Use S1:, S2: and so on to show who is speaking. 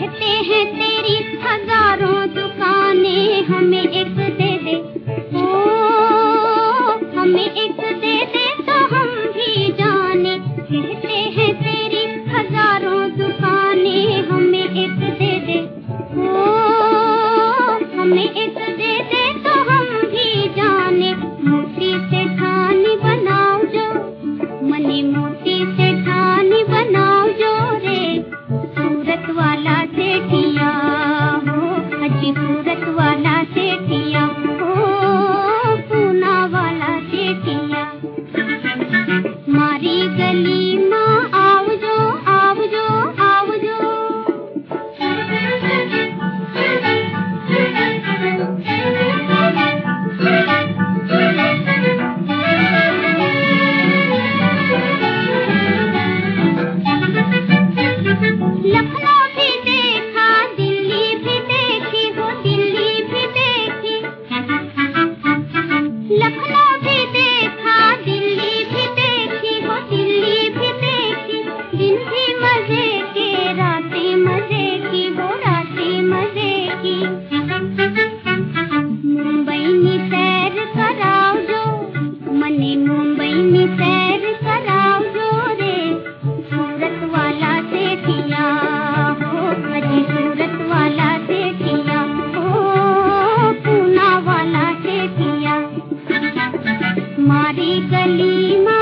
S1: कहते हैं तेरी हजारों दुकानें, हमें एक दे दे, ओ हमें एक दे दे तो हम भी जाने। कहते हैं तेरी हजारों दुकानें, हमें एक दे दे, ओ हमें एक दे दे तो हम भी जाने। मोती से ठानी बनाओ जो, मनी मोती से ठानी बनाओ जो रे, सूरत वाला सेठिया हो, अजी सूरत वाला सेठिया हो, पूना वाला सेठिया। मारी गली माँ आओ जो, आओ जो, आओ जो। लखनऊ भी देखा, दिल्ली भी देखी हो, दिल्ली भी देखी। लखनऊ भी देखा, दिल्ली भी देखी हो, दिल्ली भी देखी। दिन भी मजे के, रातें मजे की हो, रातें मजे की। मुंबई नी सैर कराओ जो, मने मुंबई नी सैर कराओ जो रे, सूरत वाला सेठिया हो, अजी सूरत वाला सेठिया हो, पूना वाला सेठिया। मारी गली माँ